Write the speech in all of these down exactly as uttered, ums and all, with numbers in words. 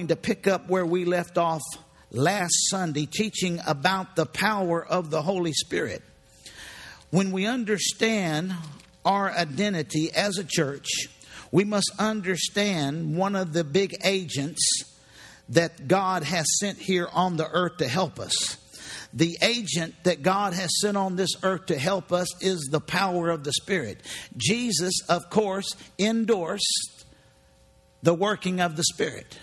going to pick up where we left off last Sunday, teaching about the power of the Holy Spirit. When we understand our identity as a church, we must understand one of the big agents that God has sent here on the earth to help us. The agent that God has sent on this earth to help us is the power of the Spirit. Jesus, of course, endorsed the working of the Spirit.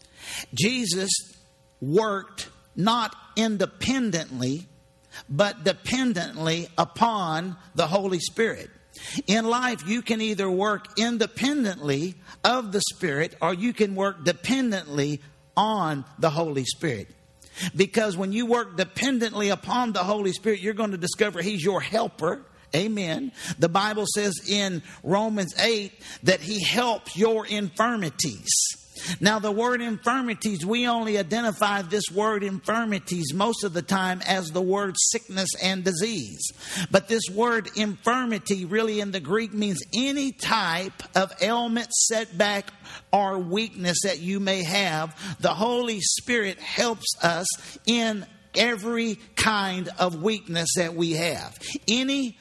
Jesus worked not independently, but dependently upon the Holy Spirit. In life, you can either work independently of the Spirit or you can work dependently on the Holy Spirit. Because when you work dependently upon the Holy Spirit, you're going to discover He's your helper. Amen. The Bible says in Romans eight that He helps your infirmities. Now, the word infirmities, we only identify this word infirmities most of the time as the word sickness and disease. But this word infirmity really in the Greek means any type of ailment, setback, or weakness that you may have. The Holy Spirit helps us in every kind of weakness that we have. Any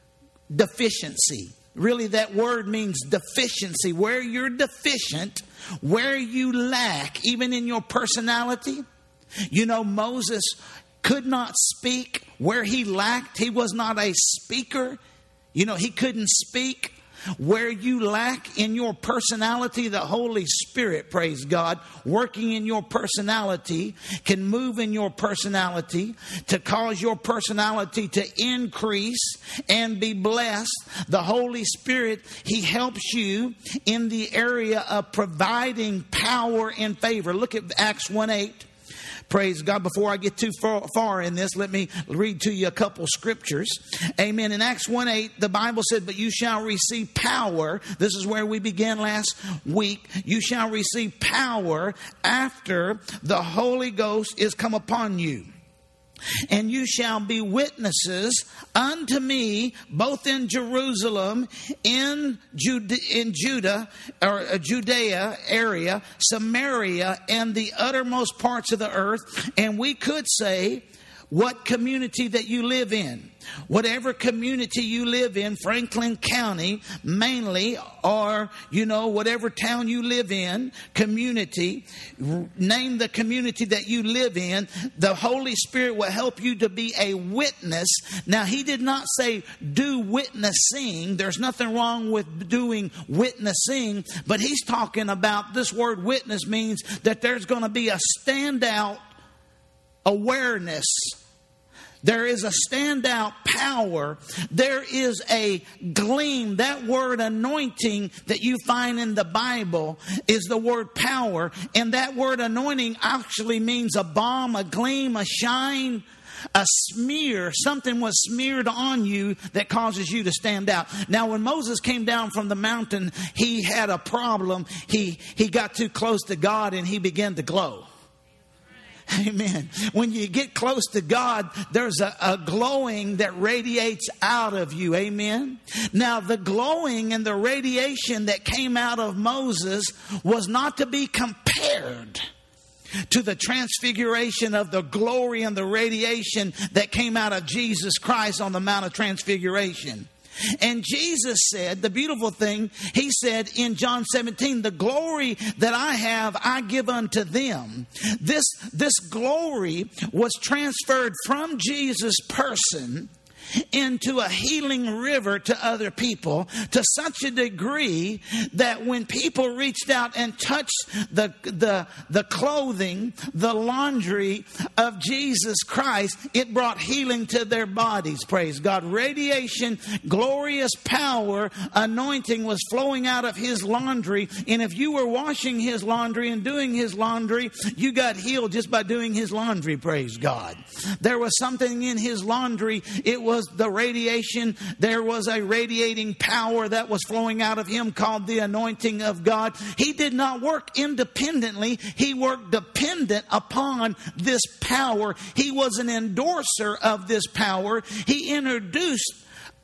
deficiency. Really, that word means deficiency. Where you're deficient, where you lack, even in your personality. You know, Moses could not speak where he lacked. He was not a speaker. You know, he couldn't speak. Where you lack in your personality, the Holy Spirit, praise God, working in your personality, can move in your personality to cause your personality to increase and be blessed. The Holy Spirit, He helps you in the area of providing power and favor. Look at Acts one eight. Praise God. Before I get too far, far in this, let me read to you a couple scriptures. Amen. In Acts one eight, the Bible said, but you shall receive power. This is where we began last week. You shall receive power after the Holy Ghost is come upon you. And you shall be witnesses unto me, both in Jerusalem, in Jude- in Judah, or uh, Judea area, Samaria, and the uttermost parts of the earth. And we could say, what community that you live in. Whatever community you live in, Franklin County mainly, or, you know, whatever town you live in, community, name the community that you live in, the Holy Spirit will help you to be a witness. Now, He did not say do witnessing. There's nothing wrong with doing witnessing, but He's talking about, this word witness means that there's going to be a standout awareness. There is a standout power. There is a gleam. That word anointing that you find in the Bible is the word power. And that word anointing actually means a balm, a gleam, a shine, a smear. Something was smeared on you that causes you to stand out. Now, when Moses came down from the mountain, he had a problem. He, he got too close to God and he began to glow. Amen. When you get close to God, there's a, a glowing that radiates out of you. Amen. Now, the glowing and the radiation that came out of Moses was not to be compared to the transfiguration of the glory and the radiation that came out of Jesus Christ on the Mount of Transfiguration. And Jesus said, the beautiful thing, He said in John seventeen, the glory that I have, I give unto them. This, this glory was transferred from Jesus' person into a healing river to other people to such a degree that when people reached out and touched the, the, the clothing, the laundry of Jesus Christ, it brought healing to their bodies. Praise God. Radiation, glorious power, anointing was flowing out of His laundry. And if you were washing His laundry and doing His laundry, you got healed just by doing His laundry. Praise God. There was something in His laundry. It was the radiation. There was a radiating power that was flowing out of Him called the anointing of God. He did not work independently. He worked dependent upon this power. He was an endorser of this power. He introduced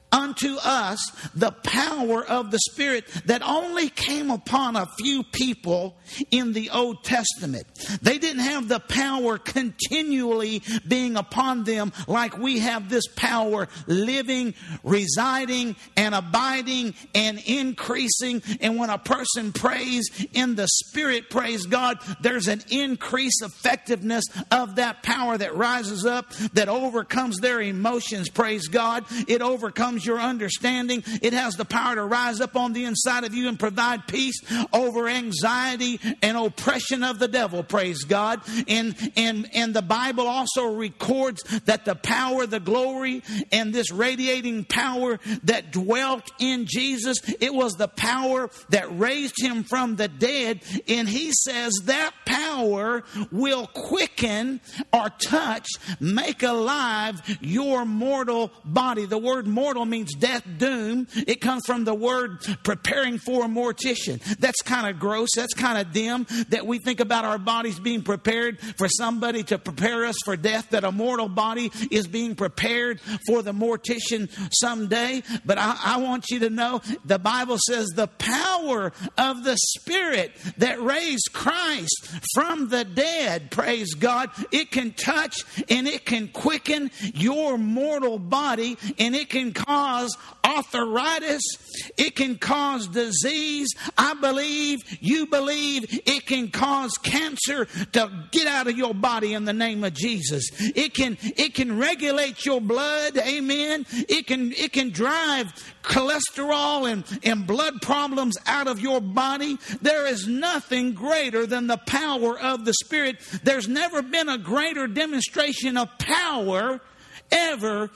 unto us the power of the Spirit that only came upon a few people in the Old Testament. They didn't have the power continually being upon them like we have this power living, residing, and abiding and increasing. And when a person prays in the Spirit, praise God, there's an increased effectiveness of that power that rises up, that overcomes their emotions, praise God. It overcomes your understanding. It has the power to rise up on the inside of you and provide peace over anxiety and oppression of the devil, praise God. And, and, and the Bible also records that the power, the glory, and this radiating power that dwelt in Jesus, it was the power that raised him from the dead. And he says that power will quicken or touch, make alive your mortal body. The word mortal means death, doom. It comes from the word preparing for a mortician. That's kind of gross. That's kind of dim, that we think about our bodies being prepared for somebody to prepare us for death, that a mortal body is being prepared for the mortician someday. But I, I want you to know the Bible says the power of the Spirit that raised Christ from the dead, praise God, it can touch and it can quicken your mortal body, and it can cause arthritis. It can cause disease. I believe, you believe, it can cause cancer to get out of your body in the name of Jesus. It can, it can regulate your blood. Amen. It can, it can drive cholesterol and, and blood problems out of your body. There is nothing greater than the power of the Spirit. There's never been a greater demonstration of power ever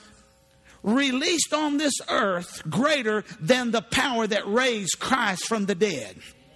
released on this earth greater than the power that raised Christ from the dead.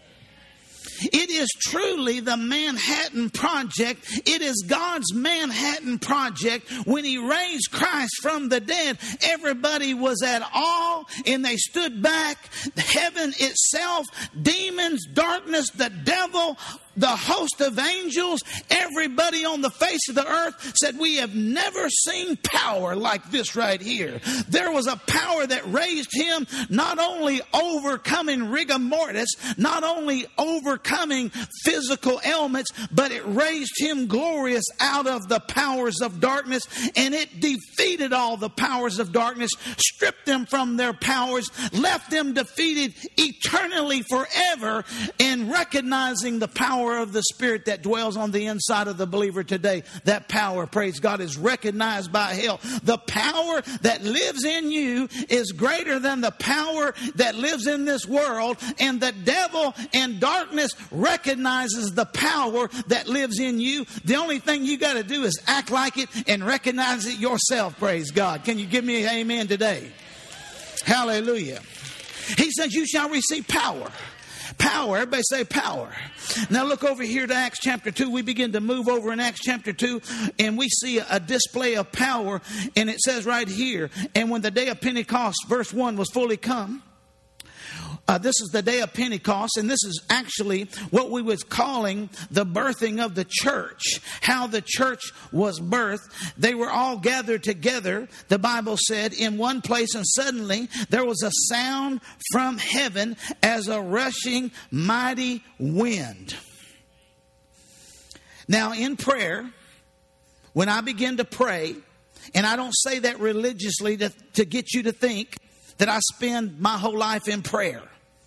It is truly the Manhattan Project. It is God's Manhattan Project. When he raised Christ from the dead, everybody was at awe and they stood back. Heaven itself, demons, darkness, the devil, the host of angels, everybody on the face of the earth said, we have never seen power like this right here. There was a power that raised him, not only overcoming rigor mortis, not only overcoming physical ailments, but it raised him glorious out of the powers of darkness, and it defeated all the powers of darkness, stripped them from their powers, left them defeated eternally forever, and recognizing the power of the Spirit that dwells on the inside of the believer today. That power, praise God, is recognized by hell. The power that lives in you is greater than the power that lives in this world, and the devil and darkness recognizes the power that lives in you. The only thing you got to do is act like it and recognize it yourself, praise God. Can you give me an amen today? Hallelujah. He says, you shall receive power. Power. Everybody say power. Now look over here to Acts chapter two. We begin to move over in Acts chapter two, and we see a display of power. And it says right here, and when the day of Pentecost, verse one, was fully come. Uh, this is the day of Pentecost, and this is actually what we was calling the birthing of the church. How the church was birthed. They were all gathered together, the Bible said, in one place, and suddenly there was a sound from heaven as a rushing mighty wind. Now in prayer, when I begin to pray, and I don't say that religiously to, to get you to think that I spend my whole life in prayer,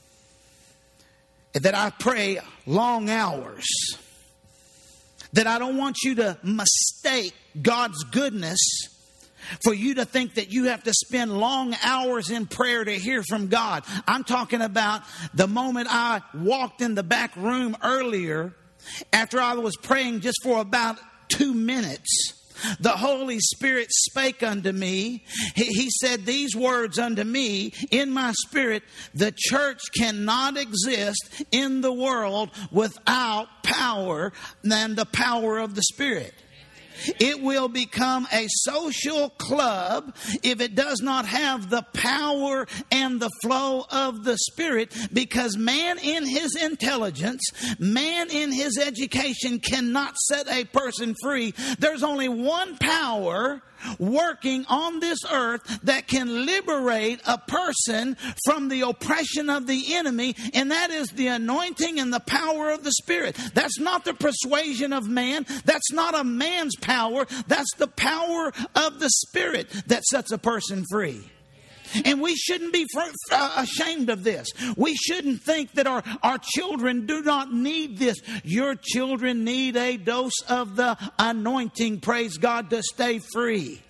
that I pray long hours, that I don't want you to mistake God's goodness for you to think that you have to spend long hours in prayer to hear from God. I'm talking about the moment I walked in the back room earlier after I was praying just for about two minutes. The Holy Spirit spake unto me. He, he said these words unto me in my spirit: the church cannot exist in the world without power than the power of the Spirit. It will become a social club if it does not have the power and the flow of the Spirit, because man in his intelligence, man in his education cannot set a person free. There's only one power working on this earth that can liberate a person from the oppression of the enemy, and that is the anointing and the power of the Spirit. That's not the persuasion of man. That's not a man's power. That's the power of the Spirit that sets a person free. And we shouldn't be ashamed of this. We shouldn't think that our, our children do not need this. Your children need a dose of the anointing, praise God, to stay free.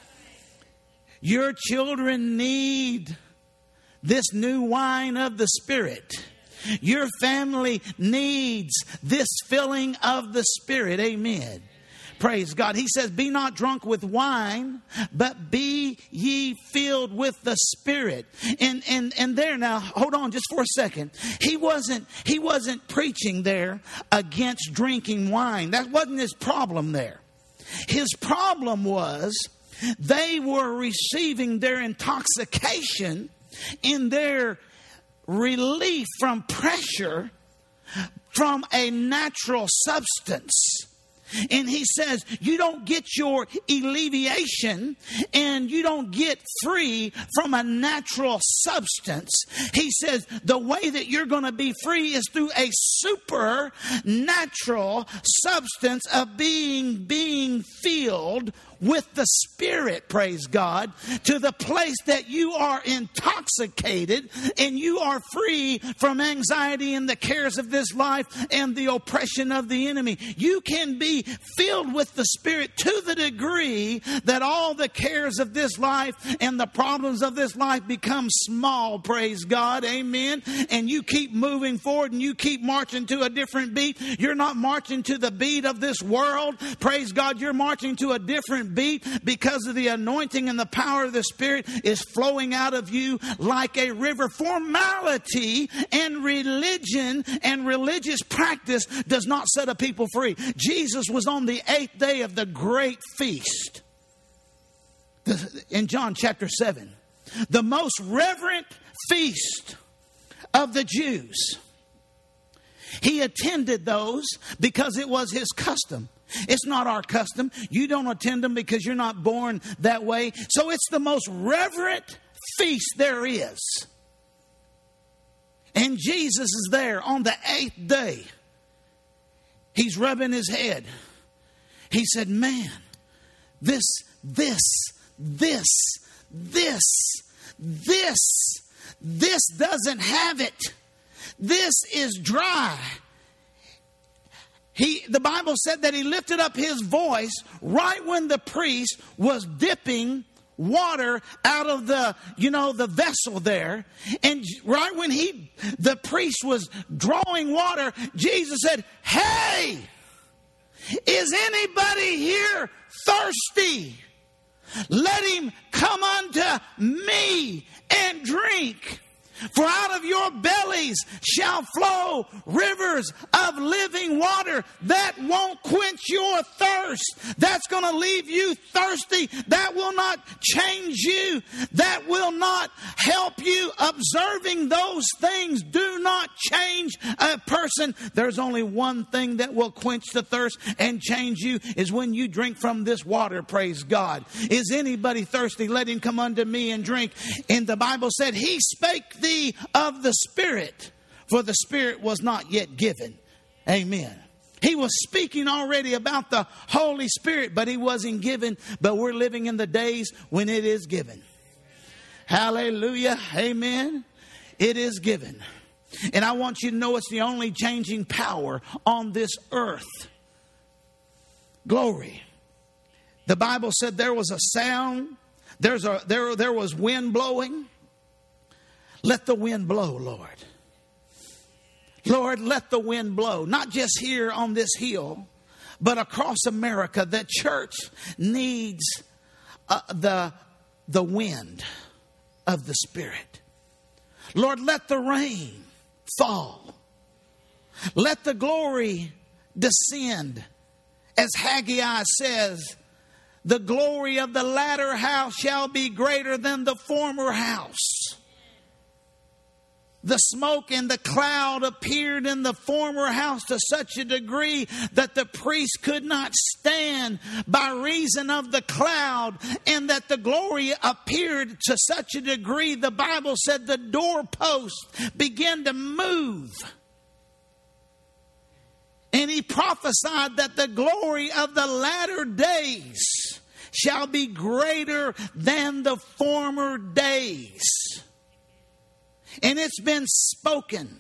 Your children need this new wine of the Spirit. Your family needs this filling of the Spirit. Amen. Praise God. He says, be not drunk with wine, but be ye filled with the Spirit. And and and there now, hold on just for a second. He wasn't he wasn't preaching there against drinking wine. That wasn't his problem there. His problem was they were receiving their intoxication in their relief from pressure from a natural substance. And he says, you don't get your alleviation and you don't get free from a natural substance. He says, the way that you're going to be free is through a supernatural substance of being, being filled with the Spirit, praise God, to the place that you are intoxicated and you are free from anxiety and the cares of this life and the oppression of the enemy. You can be filled with the Spirit to the degree that all the cares of this life and the problems of this life become small, praise God, amen. And you keep moving forward and you keep marching to a different beat. You're not marching to the beat of this world, praise God. You're marching to a different beat because of the anointing and the power of the Spirit is flowing out of you like a river. Formality and religion and religious practice does not set a people free. Jesus was on the eighth day of the great feast in John chapter seven, the most reverent feast of the Jews. He attended those because it was his custom. It's not our custom. You don't attend them because you're not born that way. So it's the most reverent feast there is. And Jesus is there on the eighth day. He's rubbing his head. He said, man, this, this, this, this, this, this doesn't have it. This is dry. He, the Bible said that he lifted up his voice right when the priest was dipping water out of the, you know, the vessel there. And right when he, the priest was drawing water, Jesus said, hey, is anybody here thirsty? Let him come unto me and drink. For out of your bellies shall flow rivers of living water. That won't quench your thirst. That's going to leave you thirsty. That will not change you. That will not help you. Observing those things do not change a person. There's only one thing that will quench the thirst and change you, is when you drink from this water, praise God. Is anybody thirsty? Let him come unto me and drink. And the Bible said, he spake of the Spirit, for the Spirit was not yet given. Amen. He was speaking already about the Holy Spirit, but he wasn't given. But we're living in the days when it is given. Hallelujah. Amen. It is given. And I want you to know it's the only changing power on this earth. Glory. The Bible said there was a sound. There's a there there was wind blowing. Let the wind blow, Lord. Lord, let the wind blow. Not just here on this hill, but across America. The church needs uh, the, the wind of the Spirit. Lord, let the rain fall. Let the glory descend As Haggai says, the glory of the latter house shall be greater than the former house. The smoke and the cloud appeared in the former house to such a degree that the priest could not stand by reason of the cloud, and that the glory appeared to such a degree, the Bible said the doorpost began to move. And he prophesied that the glory of the latter days shall be greater than the former days. And it's been spoken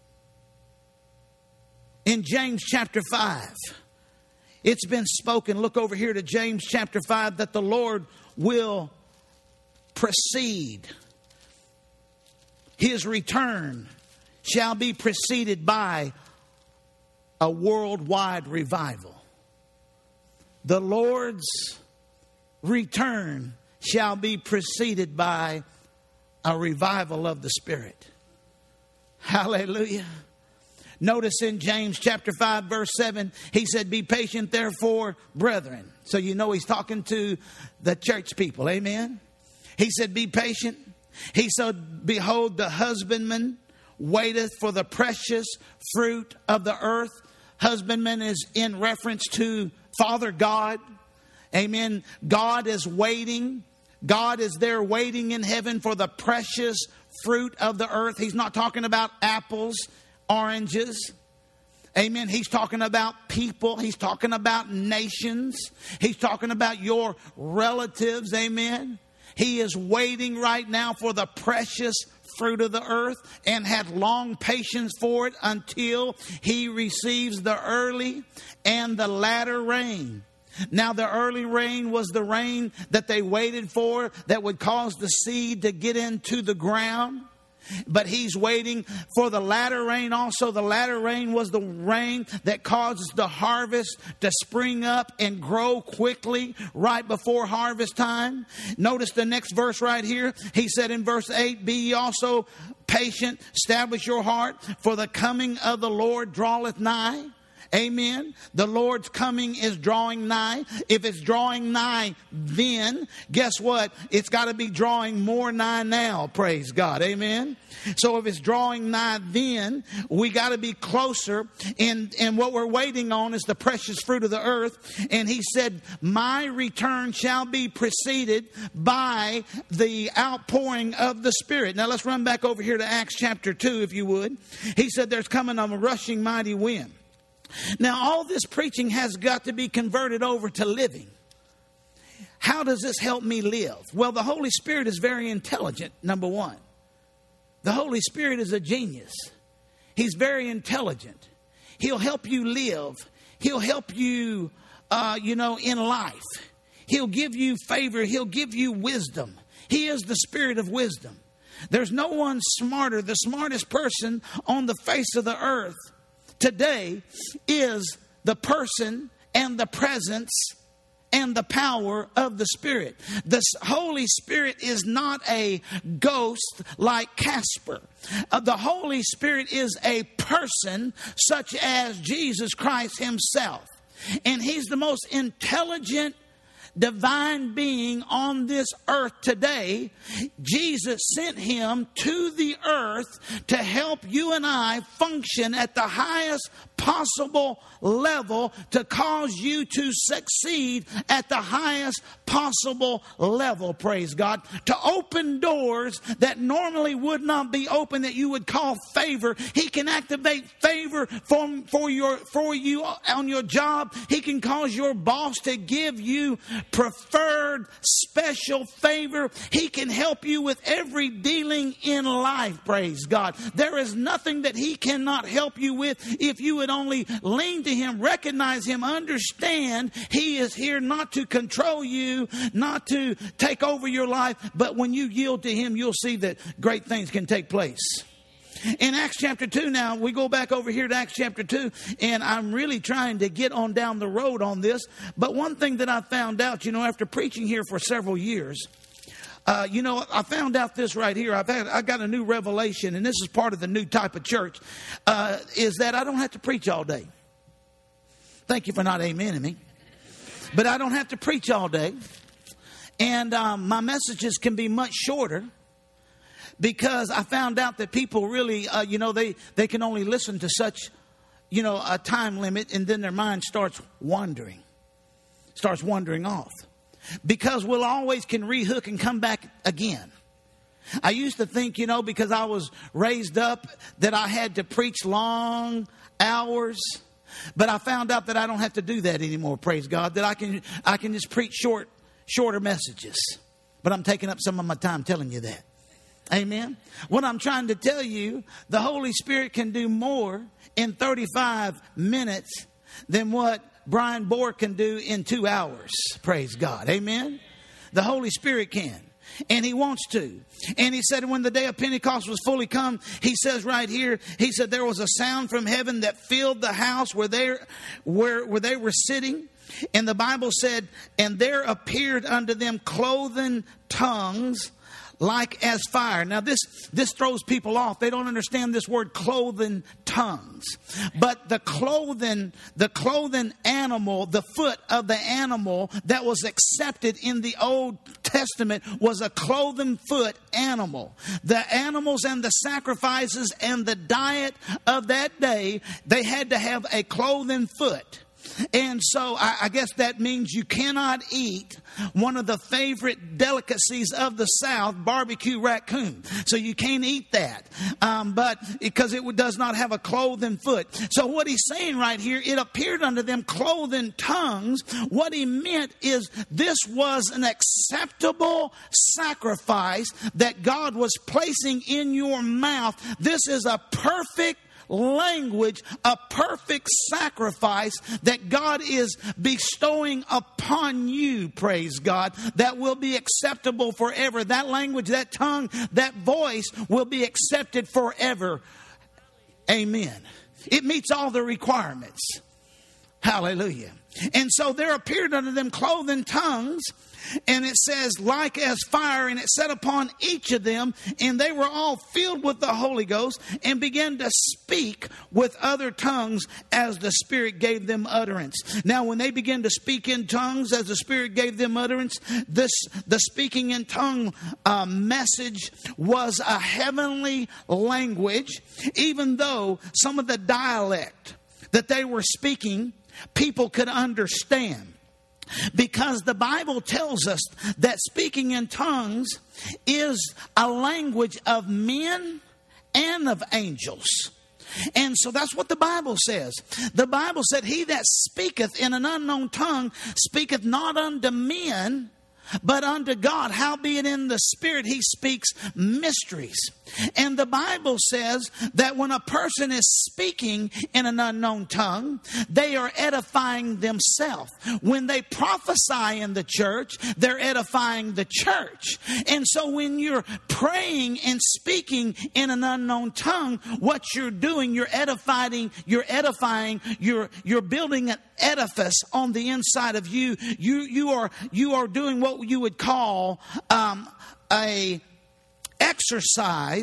in James chapter five. It's been spoken. Look over here to James chapter five, that the Lord will proceed. His return shall be preceded by a worldwide revival. The Lord's return shall be preceded by a revival of the Spirit. Hallelujah. Notice in James chapter five verse seven, he said, be patient therefore, brethren. So you know he's talking to the church people. Amen. He said, be patient. He said, behold, the husbandman waiteth for the precious fruit of the earth. Husbandman is in reference to Father God. Amen. God is waiting. God is there waiting in heaven for the precious fruit of the earth. He's not talking about apples, oranges. Amen. He's talking about people. He's talking about nations. He's talking about your relatives. Amen. He is waiting right now for the precious fruit of the earth, and had long patience for it until he receives the early and the latter rain. Now, the early rain was the rain that they waited for, that would cause the seed to get into the ground. But he's waiting for the latter rain also. The latter rain was the rain that causes the harvest to spring up and grow quickly right before harvest time. Notice the next verse right here. He said in verse eight, be ye also patient, establish your heart, for the coming of the Lord draweth nigh. Amen. The Lord's coming is drawing nigh. If it's drawing nigh then, guess what? It's got to be drawing more nigh now. Praise God. Amen. So if it's drawing nigh then, we got to be closer. And, and what we're waiting on is the precious fruit of the earth. And he said, my return shall be preceded by the outpouring of the Spirit. Now let's run back over here to Acts chapter two, if you would. He said there's coming a rushing mighty wind. Now, all this preaching has got to be converted over to living. How does this help me live? Well, the Holy Spirit is very intelligent, number one. The Holy Spirit is a genius. He's very intelligent. He'll help you live. He'll help you, uh, you know, in life. He'll give you favor. He'll give you wisdom. He is the Spirit of wisdom. There's no one smarter. The smartest person on the face of the earth today is the person and the presence and the power of the Spirit. The Holy Spirit is not a ghost like Casper. Uh, the Holy Spirit is a person such as Jesus Christ himself. And he's the most intelligent divine being on this earth today. Jesus sent him to the earth to help you and I function at the highest possible level, to cause you to succeed at the highest possible level. Praise God. To open doors that normally would not be open, that you would call favor. He can activate favor for, for your for you on your job. He can cause your boss to give you preferred special favor. He can help you with every dealing in life. Praise God. There is nothing that he cannot help you with if you would only lean to him, recognize him, understand he is here not to control you, not to take over your life, but when you yield to him, you'll see that great things can take place. In Acts chapter two now, we go back over here to Acts chapter two, and I'm really trying to get on down the road on this, but one thing that I found out, you know, after preaching here for several years, Uh, you know, I found out this right here. I've had, I got a new revelation, and this is part of the new type of church, uh, is that I don't have to preach all day. Thank you for not amening me. But I don't have to preach all day. And um, my messages can be much shorter because I found out that people really, uh, you know, they, they can only listen to such, you know, a time limit, and then their mind starts wandering, starts wandering off. Because we'll always can rehook and come back again. I used to think, you know, because I was raised up that I had to preach long hours. But I found out that I don't have to do that anymore, praise God. That I can I can just preach short, shorter messages. But I'm taking up some of my time telling you that. Amen. What I'm trying to tell you, the Holy Spirit can do more in thirty-five minutes than what Brian Bohr can do in two hours. Praise God. Amen. The Holy Spirit can. And he wants to. And he said when the day of Pentecost was fully come, he says right here, he said there was a sound from heaven that filled the house where they, where, where they were sitting. And the Bible said, and there appeared unto them cloven tongues like as fire. Now this, this throws people off. They don't understand this word cloven tongues. But the cloven, the cloven animal, the foot of the animal that was accepted in the Old Testament was a cloven foot animal. The animals and the sacrifices and the diet of that day, they had to have a cloven foot. And so I, I guess that means you cannot eat one of the favorite delicacies of the South, barbecue raccoon. So you can't eat that, um, but because it does not have a cloven foot. So what he's saying right here, it appeared unto them cloven tongues. What he meant is this was an acceptable sacrifice that God was placing in your mouth. This is a perfect language, a perfect sacrifice that God is bestowing upon you, praise God, that will be acceptable forever. That language, that tongue, that voice will be accepted forever. Amen. It meets all the requirements. Hallelujah. And so there appeared unto them cloven tongues, and it says, like as fire, and it set upon each of them, and they were all filled with the Holy Ghost, and began to speak with other tongues as the Spirit gave them utterance. Now, when they began to speak in tongues as the Spirit gave them utterance, this the speaking in tongue uh, message was a heavenly language, even though some of the dialect that they were speaking, people could understand. Because the Bible tells us that speaking in tongues is a language of men and of angels. And so that's what the Bible says. The Bible said, he that speaketh in an unknown tongue speaketh not unto men, but unto God. Howbeit in the Spirit he speaks mysteries. And the Bible says that when a person is speaking in an unknown tongue, they are edifying themselves. When they prophesy in the church, they're edifying the church. And so when you're praying and speaking in an unknown tongue, what you're doing, you're edifying, you're edifying, you're you're building an edifice on the inside of you. You you are you are doing what you would call um, a exercise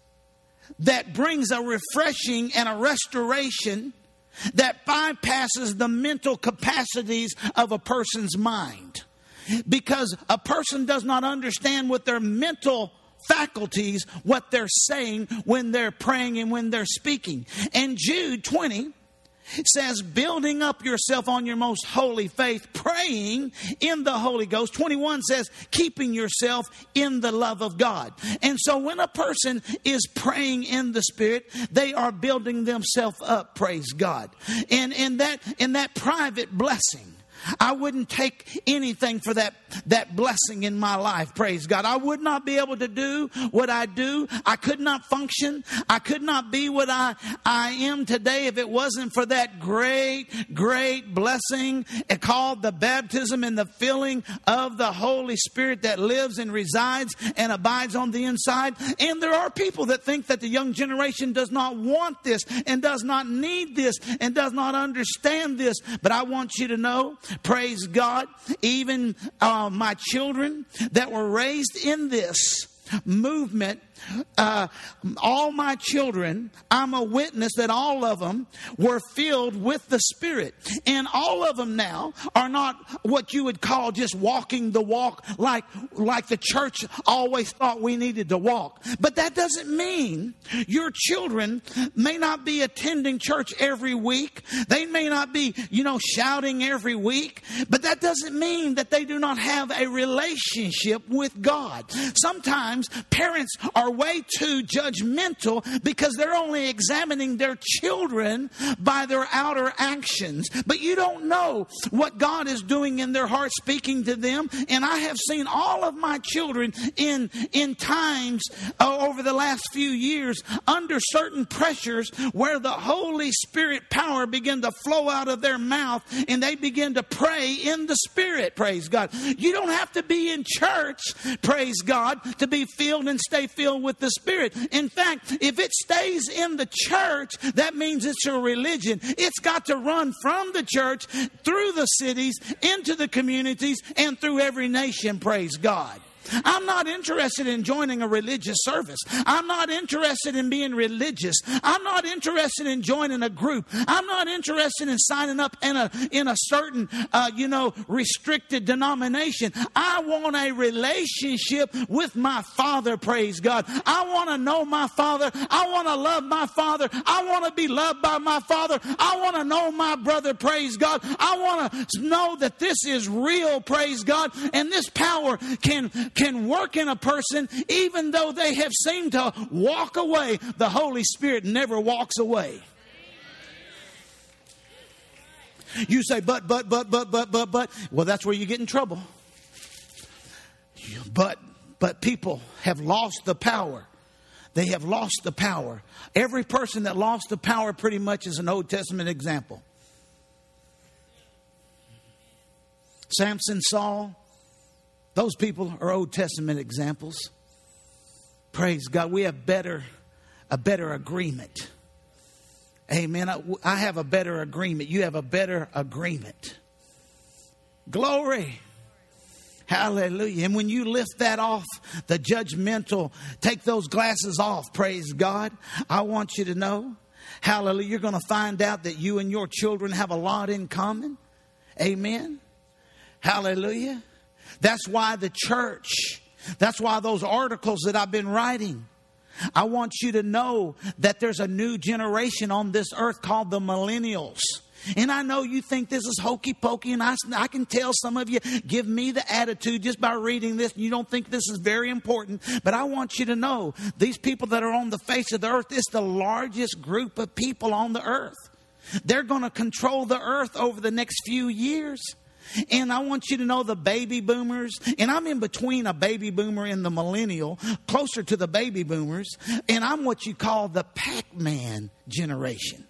that brings a refreshing and a restoration that bypasses the mental capacities of a person's mind. Because a person does not understand with their mental faculties what they're saying when they're praying and when they're speaking. And Jude twenty says, building up yourself on your most holy faith, praying in the Holy Ghost. twenty-one says, keeping yourself in the love of God. And so when a person is praying in the Spirit, they are building themselves up, praise God. And in that, in that private blessing, I wouldn't take anything for that, that blessing in my life, praise God. I would not be able to do what I do. I could not function. I could not be what I, I am today if it wasn't for that great, great blessing called the baptism and the filling of the Holy Spirit that lives and resides and abides on the inside. And there are people that think that the young generation does not want this and does not need this and does not understand this. But I want you to know, praise God, even uh, my children that were raised in this movement uh, all my children, I'm a witness that all of them were filled with the Spirit. And all of them now are not what you would call just walking the walk like, like the church always thought we needed to walk. But that doesn't mean your children may not be attending church every week. They may not be, you know, shouting every week. But that doesn't mean that they do not have a relationship with God. Sometimes parents are way too judgmental because they're only examining their children by their outer actions. But you don't know what God is doing in their heart, speaking to them. And I have seen all of my children in, in times uh, over the last few years under certain pressures where the Holy Spirit power began to flow out of their mouth and they begin to pray in the Spirit. Praise God. You don't have to be in church, praise God, to be filled and stay filled with the Spirit. In fact, if it stays in the church, that means it's a religion. It's got to run from the church through the cities, into the communities, and through every nation, praise God. I'm not interested in joining a religious service. I'm not interested in being religious. I'm not interested in joining a group. I'm not interested in signing up in a in a certain, uh, you know, restricted denomination. I want a relationship with my Father, praise God. I want to know my Father. I want to love my Father. I want to be loved by my Father. I want to know my brother, praise God. I want to know that this is real, praise God. And this power can can work in a person even though they have seemed to walk away. The Holy Spirit never walks away. You say, but, but, but, but, but, but, but. Well, that's where you get in trouble. But, but people have lost the power. They have lost the power. Every person that lost the power pretty much is an Old Testament example. Samson, Saul, those people are Old Testament examples. Praise God. We have better, a better agreement. Amen. I, I have a better agreement. You have a better agreement. Glory. Hallelujah. And when you lift that off, the judgmental, take those glasses off, praise God. I want you to know, hallelujah, you're going to find out that you and your children have a lot in common. Amen. Hallelujah. That's why the church, that's why those articles that I've been writing, I want you to know that there's a new generation on this earth called the millennials. And I know you think this is hokey pokey, and I, I can tell some of you give me the attitude just by reading this. You don't think this is very important. But I want you to know these people that are on the face of the earth is the largest group of people on the earth. They're going to control the earth over the next few years. And I want you to know the baby boomers, and I'm in between a baby boomer and the millennial, closer to the baby boomers, and I'm what you call the Pac-Man generation.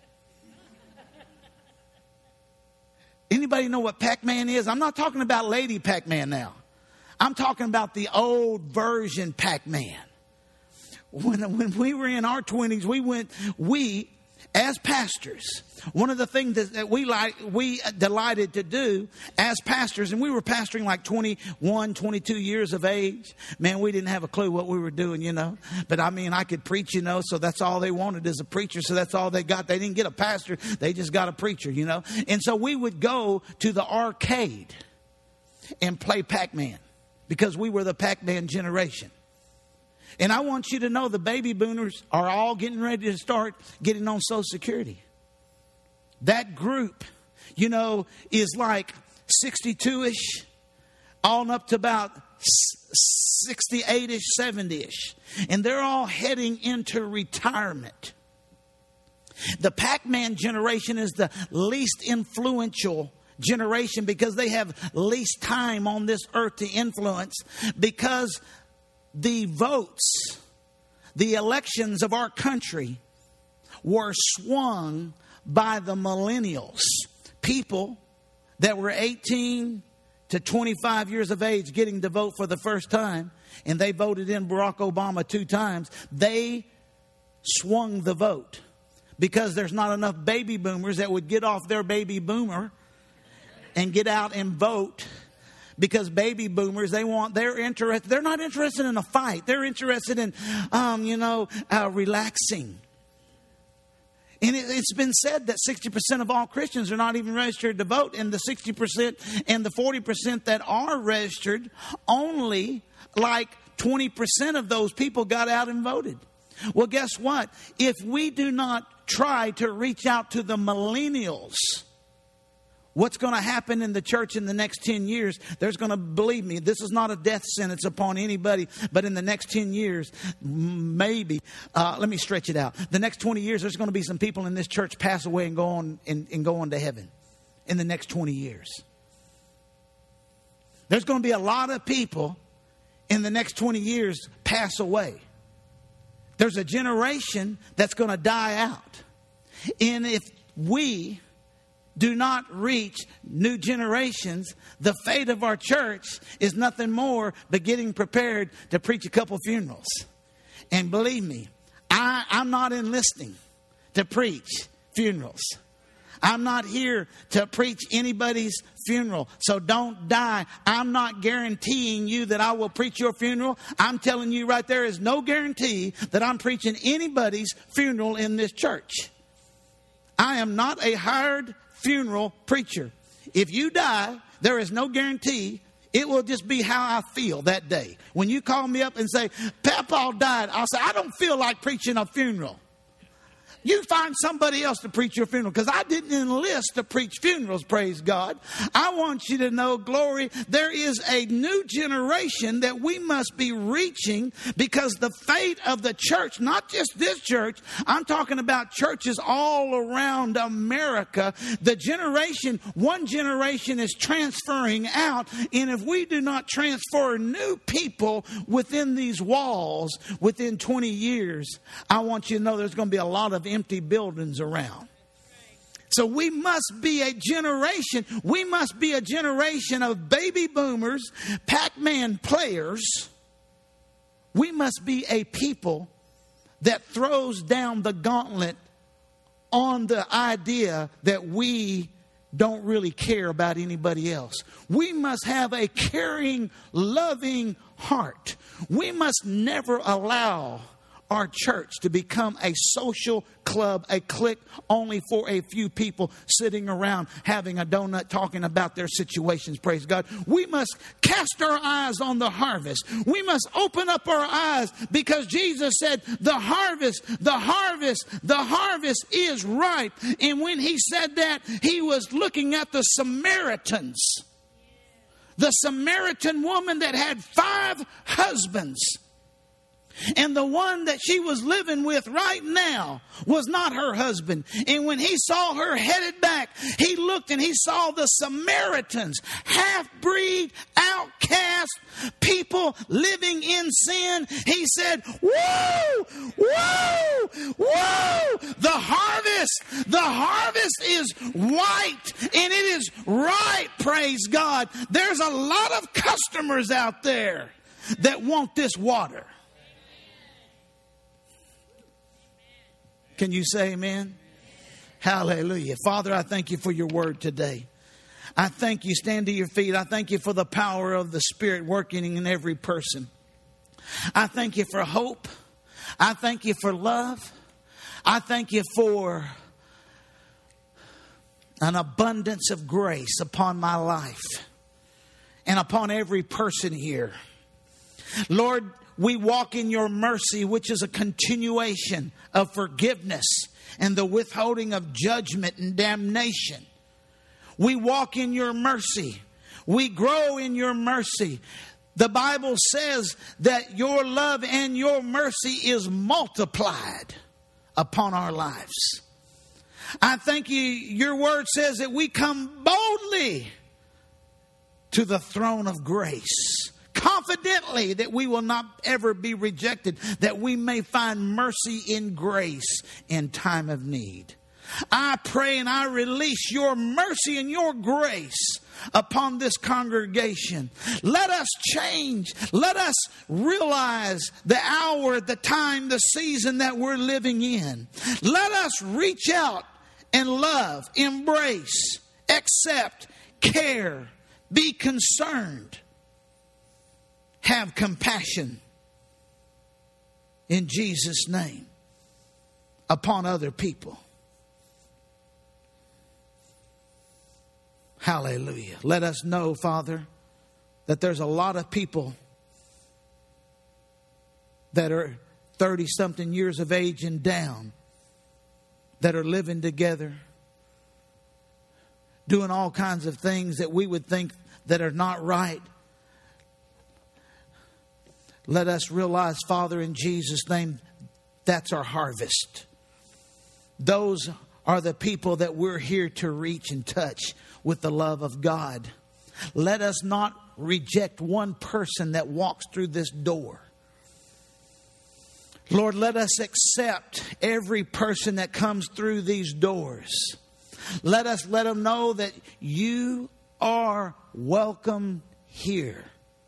Anybody know what Pac-Man is? I'm not talking about Lady Pac-Man now. I'm talking about the old version Pac-Man. When, when we were in our twenties, we went, we, as pastors, one of the things that, that we like, we delighted to do as pastors, and we were pastoring like twenty-one, twenty-two years of age. Man, we didn't have a clue what we were doing, you know. But I mean, I could preach, you know, so that's all they wanted is a preacher. So that's all they got. They didn't get a pastor. They just got a preacher, you know. And so we would go to the arcade and play Pac-Man because we were the Pac-Man generation. And I want you to know the baby boomers are all getting ready to start getting on Social Security. That group, you know, is like sixty-two-ish, on up to about sixty-eight-ish, seventy-ish. And they're all heading into retirement. The Pac-Man generation is the least influential generation because they have least time on this earth to influence, because the votes, the elections of our country were swung by the millennials, people that were eighteen to twenty-five years of age getting to vote for the first time, and they voted in Barack Obama two times. They swung the vote because there's not enough baby boomers that would get off their baby boomer and get out and vote Because baby boomers, they want, they're interested, they're not interested in a fight. They're interested in, um, you know, uh, relaxing. And it, it's been said that sixty percent of all Christians are not even registered to vote. And the sixty percent and the forty percent that are registered, only like twenty percent of those people got out and voted. Well, guess what? If we do not try to reach out to the millennials, what's going to happen in the church in the next ten years? There's going to, believe me, this is not a death sentence upon anybody, but in the next ten years, maybe, uh, let me stretch it out. The next twenty years, there's going to be some people in this church pass away and go on and, and go on to heaven in the next twenty years. There's going to be a lot of people in the next twenty years pass away. There's a generation that's going to die out. And if we do not reach new generations, the fate of our church is nothing more but getting prepared to preach a couple funerals. And believe me, I, I'm not enlisting to preach funerals. I'm not here to preach anybody's funeral. So don't die. I'm not guaranteeing you that I will preach your funeral. I'm telling you right there is no guarantee that I'm preaching anybody's funeral in this church. I am not a hired funeral preacher. If you die, there is no guarantee. It will just be how I feel that day. When you call me up and say, Papa died, I'll say, I don't feel like preaching a funeral. You find somebody else to preach your funeral, because I didn't enlist to preach funerals, praise God. I want you to know, glory, there is a new generation that we must be reaching, because the fate of the church, not just this church, I'm talking about churches all around America. The generation, one generation is transferring out, and if we do not transfer new people within these walls within twenty years, I want you to know there's going to be a lot of empty buildings around. So we must be a generation, we must be a generation of baby boomers, Pac-Man players. We must be a people that throws down the gauntlet on the idea that we don't really care about anybody else. We must have a caring, loving heart. We must never allow our church to become a social club, a clique only for a few people sitting around having a donut talking about their situations, praise God. We must cast our eyes on the harvest. We must open up our eyes, because Jesus said the harvest, the harvest, the harvest is ripe. And when he said that, he was looking at the Samaritans. The Samaritan woman that had five husbands. And the one that she was living with right now was not her husband. And when he saw her headed back, he looked and he saw the Samaritans, half-breed, outcast people living in sin. He said, whoa, whoa, whoa, the harvest, the harvest is white and it is ripe, praise God. There's a lot of customers out there that want this water. Can you say amen? Hallelujah. Father, I thank you for your word today. I thank you. Stand to your feet. I thank you for the power of the Spirit working in every person. I thank you for hope. I thank you for love. I thank you for an abundance of grace upon my life and upon every person here. Lord, we walk in your mercy, which is a continuation of forgiveness and the withholding of judgment and damnation. We walk in your mercy. We grow in your mercy. The Bible says that your love and your mercy is multiplied upon our lives. I thank you. Your word says that we come boldly to the throne of grace, confidently that we will not ever be rejected, that we may find mercy in grace in time of need. I pray and I release your mercy and your grace upon this congregation. Let us change. Let us realize the hour, the time, the season that we're living in. Let us reach out and love, embrace, accept, care, Be concerned. Have compassion in Jesus' name upon other people. Hallelujah. Let us know, Father, that there's a lot of people that are thirty-something years of age and down that are living together, doing all kinds of things that we would think that are not right. Let us realize, Father, in Jesus' name, that's our harvest. Those are the people that we're here to reach and touch with the love of God. Let us not reject one person that walks through this door. Lord, let us accept every person that comes through these doors. Let us let them know that you are welcome here.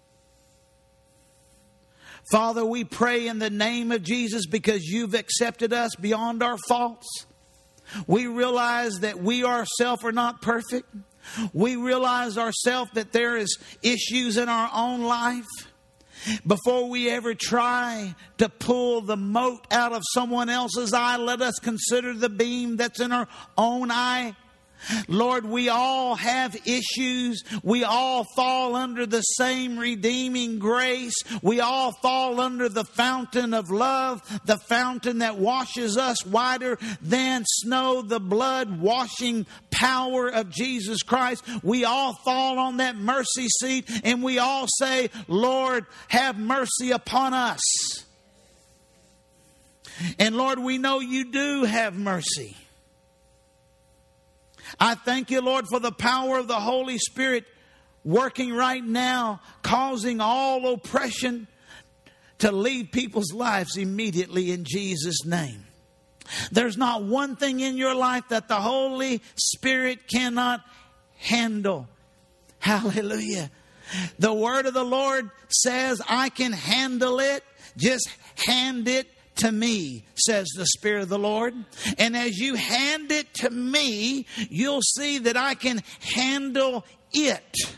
Father, we pray in the name of Jesus because you've accepted us beyond our faults. We realize that we ourselves are not perfect. We realize ourselves that there is issues in our own life. Before we ever try to pull the mote out of someone else's eye, let us consider the beam that's in our own eye. Lord, we all have issues. We all fall under the same redeeming grace. We all fall under the fountain of love, the fountain that washes us whiter than snow, the blood washing power of Jesus Christ. We all fall on that mercy seat and we all say, Lord, have mercy upon us. And Lord, we know you do have mercy. I thank you, Lord, for the power of the Holy Spirit working right now, causing all oppression to leave people's lives immediately in Jesus' name. There's not one thing in your life that the Holy Spirit cannot handle. Hallelujah. The word of the Lord says, I can handle it. Just hand it to me, says the Spirit of the Lord. And as you hand it to me, you'll see that I can handle it.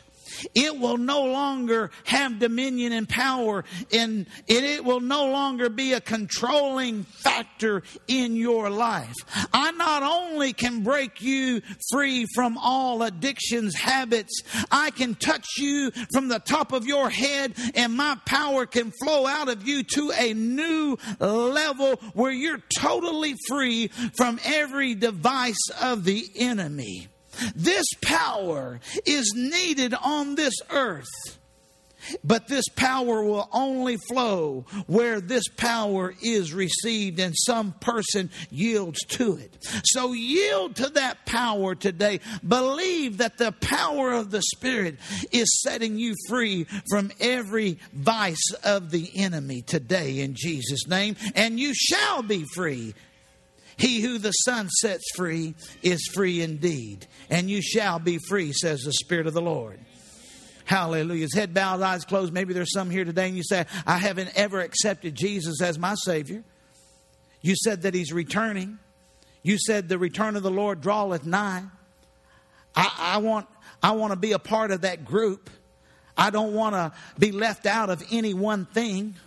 It will no longer have dominion and power, and it will no longer be a controlling factor in your life. I not only can break you free from all addictions, habits, I can touch you from the top of your head, and my power can flow out of you to a new level where you're totally free from every device of the enemy. This power is needed on this earth, but this power will only flow where this power is received and some person yields to it. So yield to that power today. Believe that the power of the Spirit is setting you free from every vice of the enemy today in Jesus' name, and you shall be free. He who the Son sets free is free indeed. And you shall be free, says the Spirit of the Lord. Hallelujah. His head bowed, eyes closed. Maybe there's some here today and you say, I haven't ever accepted Jesus as my Savior. You said that He's returning. You said the return of the Lord draweth nigh. I, I want, I want to be a part of that group. I don't want to be left out of any one thing.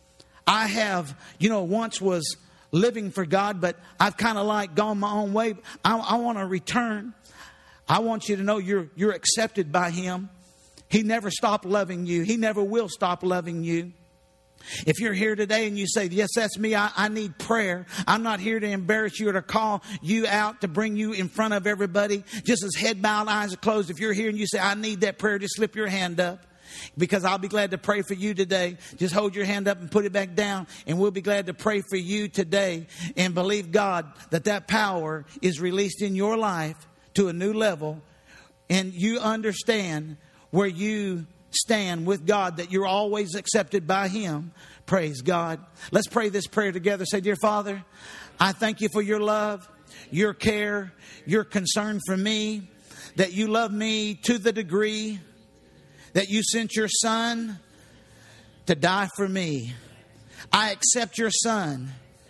I have, you know, once was living for God, but I've kind of like gone my own way. I, I want to return. I want you to know you're you're accepted by Him. He never stopped loving you. He never will stop loving you. If you're here today and you say, yes, that's me, I, I need prayer. I'm not here to embarrass you or to call you out to bring you in front of everybody. Just as head bowed, eyes are closed. If you're here and you say, I need that prayer, just slip your hand up. Because I'll be glad to pray for you today. Just hold your hand up and put it back down. And we'll be glad to pray for you today. And believe God that that power is released in your life to a new level. And you understand where you stand with God, that you're always accepted by Him. Praise God. Let's pray this prayer together. Say, dear Father, I thank you for your love, your care, your concern for me. That you love me to the degree that you sent your Son to die for me. I accept your Son,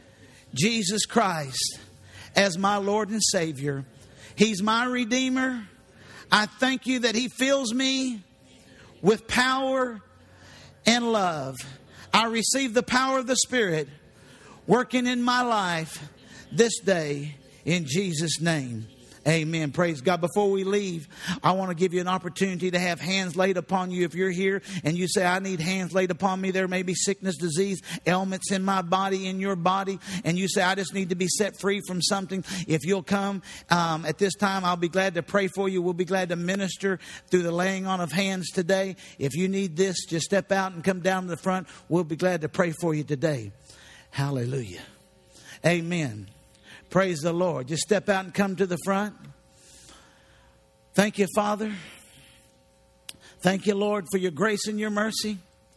Jesus Christ, as my Lord and Savior. He's my Redeemer. I thank you that He fills me with power and love. I receive the power of the Spirit working in my life this day in Jesus' name. Amen. Praise God. Before we leave, I want to give you an opportunity to have hands laid upon you. If you're here and you say, I need hands laid upon me, there may be sickness, disease, ailments in my body, in your body, and you say, I just need to be set free from something. If you'll come um, at this time, I'll be glad to pray for you. We'll be glad to minister through the laying on of hands today. If you need this, just step out and come down to the front. We'll be glad to pray for you today. Hallelujah. Amen. Praise the Lord. Just step out and come to the front. Thank you, Father. Thank you, Lord, for your grace and your mercy.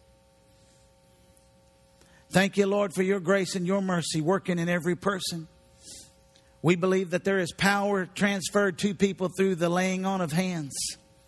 Thank you, Lord, for your grace and your mercy working in every person. We believe that there is power transferred to people through the laying on of hands.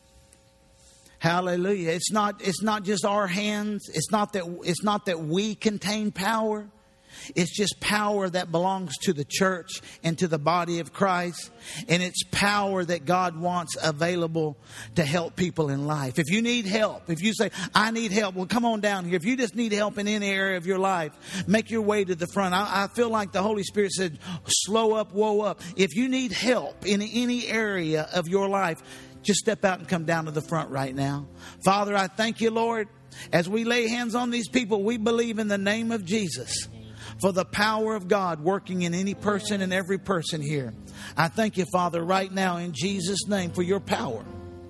Hallelujah. It's not, it's not just our hands. It's not that, it's not that we contain power. It's just power that belongs to the church and to the body of Christ. And it's power that God wants available to help people in life. If you need help, if you say, I need help, well, come on down here. If you just need help in any area of your life, make your way to the front. I, I feel like the Holy Spirit said, slow up, whoa up. If you need help in any area of your life, just step out and come down to the front right now. Father, I thank you, Lord. As we lay hands on these people, we believe in the name of Jesus for the power of God working in any person and every person here. I thank you, Father, right now in Jesus' name for your power.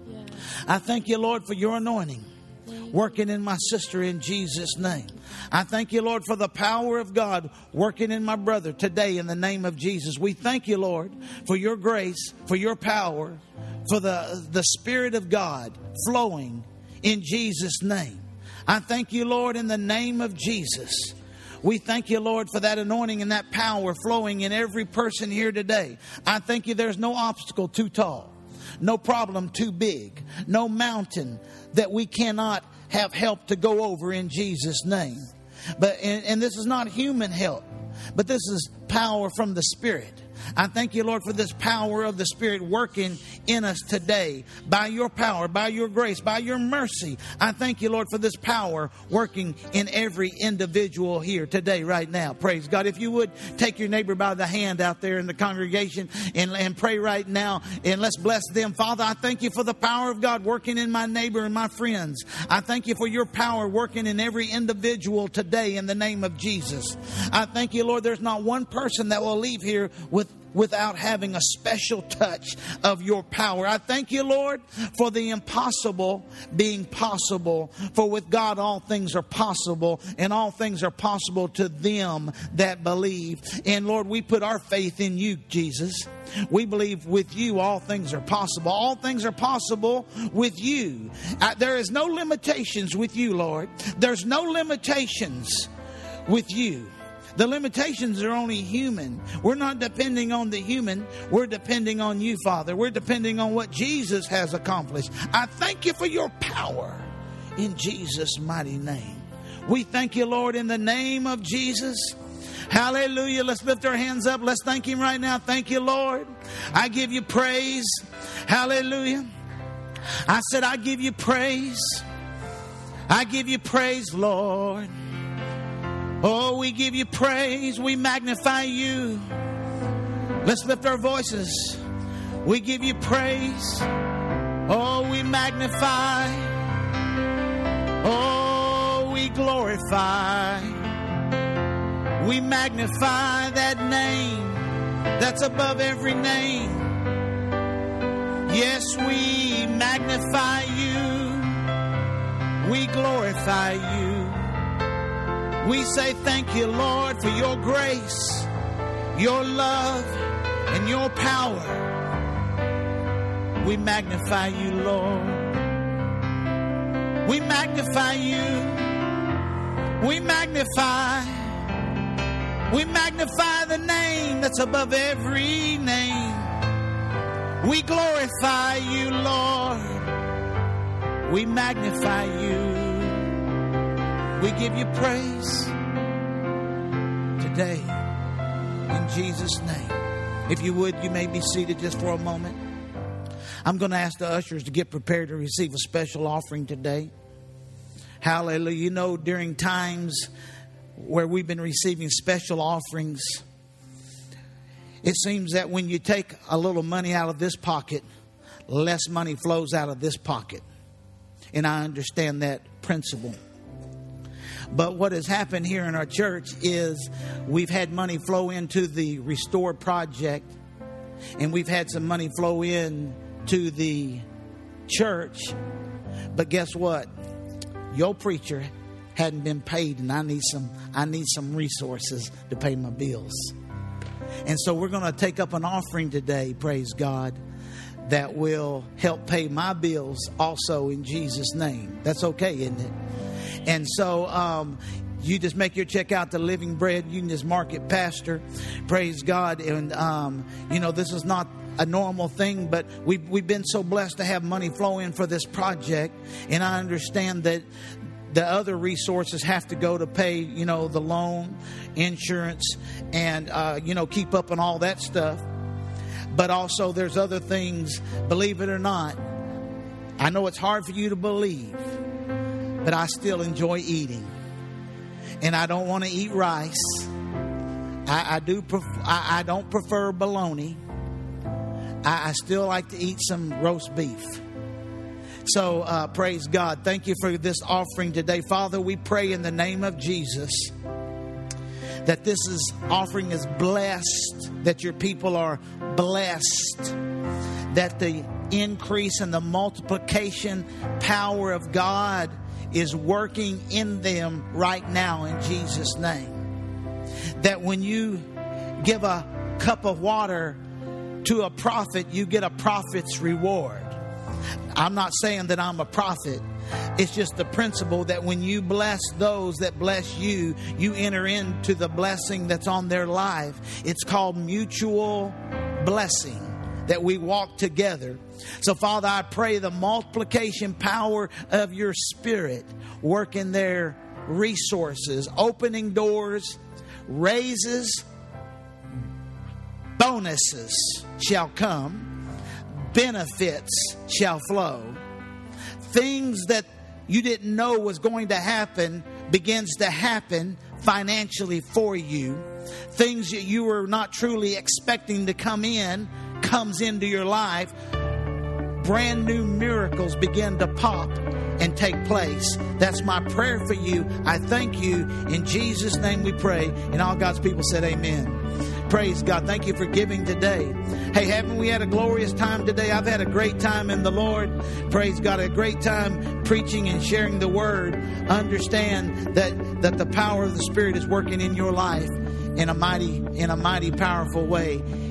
I thank you, Lord, for your anointing working in my sister in Jesus' name. I thank you, Lord, for the power of God working in my brother today in the name of Jesus. We thank you, Lord, for your grace, for your power, for the, the Spirit of God flowing in Jesus' name. I thank you, Lord, in the name of Jesus. We thank you, Lord, for that anointing and that power flowing in every person here today. I thank you there's no obstacle too tall, no problem too big, no mountain that we cannot have help to go over in Jesus' name. But and, and this is not human help, but this is power from the Spirit. I thank you, Lord, for this power of the Spirit working in us today. By your power, by your grace, by your mercy. I thank you, Lord, for this power working in every individual here today, right now. Praise God. If you would take your neighbor by the hand out there in the congregation and, and pray right now, and let's bless them. Father, I thank you for the power of God working in my neighbor and my friends. I thank you for your power working in every individual today in the name of Jesus. I thank you, Lord, there's not one person that will leave here with without having a special touch of your power. I thank you, Lord, for the impossible being possible. For with God, all things are possible, and all things are possible to them that believe. And Lord, we put our faith in you, Jesus. We believe with you all things are possible. All things are possible with you. Uh, there is no limitations with you, Lord. There's no limitations with you. The limitations are only human. We're not depending on the human. We're depending on you, Father. We're depending on what Jesus has accomplished. I thank you for your power in Jesus' mighty name. We thank you, Lord, in the name of Jesus. Hallelujah. Let's lift our hands up. Let's thank him right now. Thank you, Lord. I give you praise. Hallelujah. I said, I give you praise. I give you praise, Lord. Oh, we give you praise. We magnify you. Let's lift our voices. We give you praise. Oh, we magnify. Oh, we glorify. We magnify that name that's above every name. Yes, we magnify you. We glorify you. We say thank you, Lord, for your grace, your love, and your power. We magnify you, Lord. We magnify you. We magnify. We magnify the name that's above every name. We glorify you, Lord. We magnify you. We give you praise today in Jesus' name. If you would, you may be seated just for a moment. I'm going to ask the ushers to get prepared to receive a special offering today. Hallelujah. You know, during times where we've been receiving special offerings, it seems that when you take a little money out of this pocket, less money flows out of this pocket. And I understand that principle. But what has happened here in our church is we've had money flow into the Restore Project, and we've had some money flow in to the church. But guess what? Your preacher hadn't been paid, and I need some I need some resources to pay my bills. And so we're going to take up an offering today, praise God, that will help pay my bills also in Jesus' name. That's okay, isn't it? And so um, you just make your check out to Living Bread. You can just mark it Pastor. Praise God. And, um, you know, this is not a normal thing, but we've, we've been so blessed to have money flow in for this project. And I understand that the other resources have to go to pay, you know, the loan, insurance, and, uh, you know, keep up on all that stuff. But also there's other things, believe it or not. I know it's hard for you to believe, but I still enjoy eating. And I don't want to eat rice. I, I do. Pref- I, I don't prefer bologna. I, I still like to eat some roast beef. So uh, praise God. Thank you for this offering today. Father, we pray in the name of Jesus that this is offering is blessed, that your people are blessed, that the increase and the multiplication power of God is working in them right now in Jesus' name. That when you give a cup of water to a prophet, you get a prophet's reward. I'm not saying that I'm a prophet. It's just the principle that when you bless those that bless you, you enter into the blessing that's on their life. It's called mutual blessing, that we walk together. So, Father, I pray the multiplication power of your Spirit work in their resources, opening doors, raises, bonuses shall come, benefits shall flow. Things that you didn't know was going to happen begins to happen financially for you. Things that you were not truly expecting to come in comes into your life. Brand new miracles begin to pop and take place. That's my prayer for you. I thank you. In Jesus' name we pray. And all God's people said amen. Praise God. Thank you for giving today. Hey, haven't we had a glorious time today? I've had a great time in the Lord. Praise God. A great time preaching and sharing the word. Understand that, that the power of the Spirit is working in your life in a mighty, in a mighty powerful way.